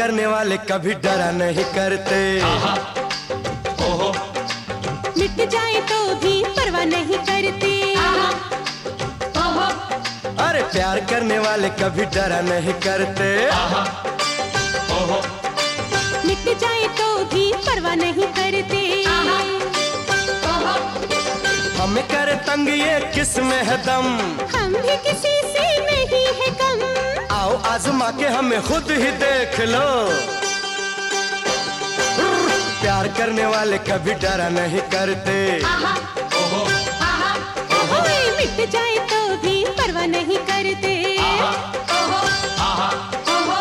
करने वाले कभी डरा नहीं करते। ओहो, मिट जाए तो भी परवाह नहीं करते। ओहो, अरे प्यार करने वाले कभी डरा नहीं करते। ओहो, मिट जाए तो भी परवाह नहीं करते। हमें करे तंग ये किसमें है दम, हम भी किसी से नहीं है कम। आओ आजमा के हमें खुद ही देख लो। प्यार करने वाले कभी डरा नहीं करते। ओहो, ओए मिट जाए तो भी परवाह नहीं करते। ओहो, ओहो,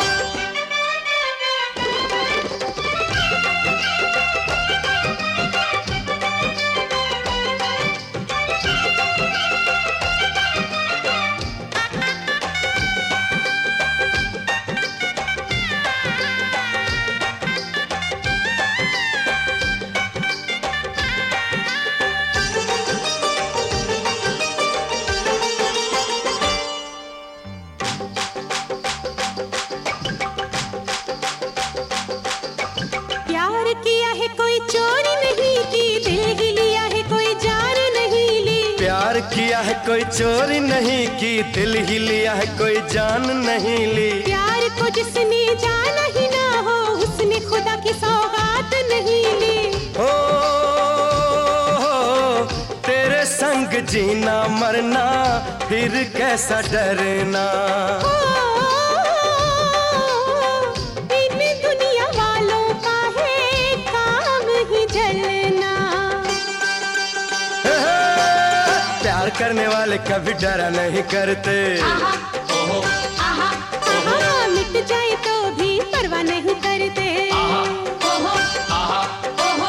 प्यार किया है कोई चोरी नहीं की, दिल ही लिया है कोई जान नहीं ली। प्यार किया है कोई चोरी नहीं की, दिल ही लिया है कोई जान नहीं ली। प्यार को जिसने जाना ही ना हो, उसने खुदा की सौगात नहीं ली। ओ तेरे संग जीना मरना फिर कैसा डरना। इन दुनिया वालों का है काम ही जलना। प्यार करने वाले कभी डरा नहीं करते। ओहो, मिट जाए तो भी परवाह नहीं करते। ओहो, ओहो,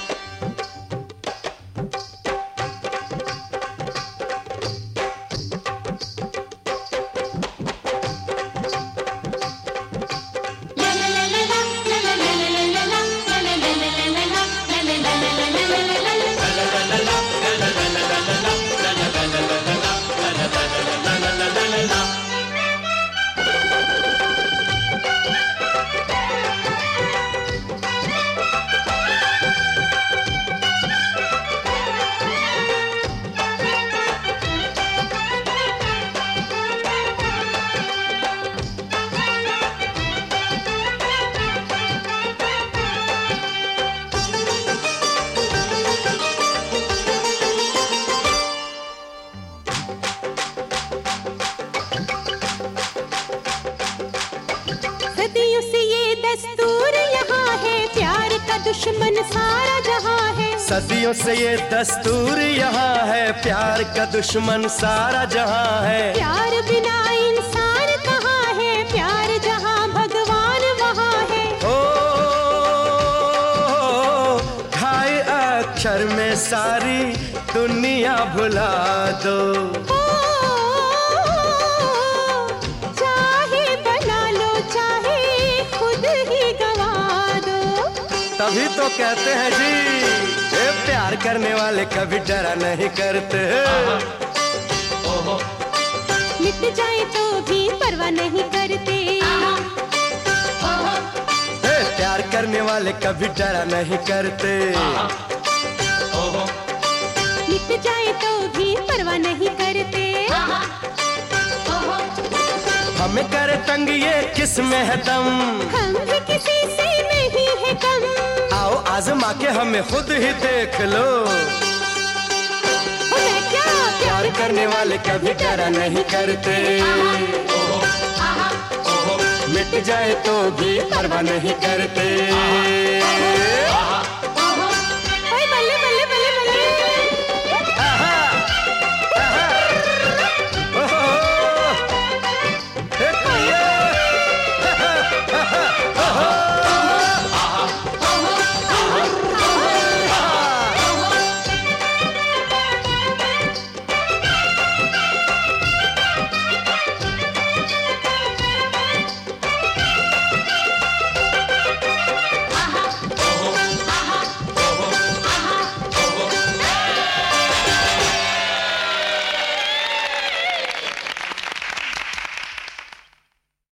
सदियों से ये दस्तूर यहाँ है, प्यार का दुश्मन सारा जहाँ है। सदियों से ये दस्तूर यहाँ है, प्यार का दुश्मन सारा जहाँ है। प्यार बिना इंसान कहाँ है, प्यार जहाँ भगवान वहाँ है। ओ ढाई अक्षर में सारी दुनिया भुला दो। चाहे बना लो चाहे खुद ही गवा दो। तभी तो कहते हैं जी ये प्यार करने वाले कभी डरा नहीं करते। ओहो, मिट जाए तो भी परवाह नहीं करते। ए, प्यार करने वाले कभी डरा नहीं करते। ओहो, मिट जाए तो भी परवाह नहीं करते। हमें करे तंग ये किसमें है दम, हम भी किसी से नहीं है कम। आओ आजमा के हमें खुद ही देख लो। मैं क्या प्यार करने वाले कभी डरा नहीं करते। ओहो, मिट जाए तो भी परवाह नहीं करते।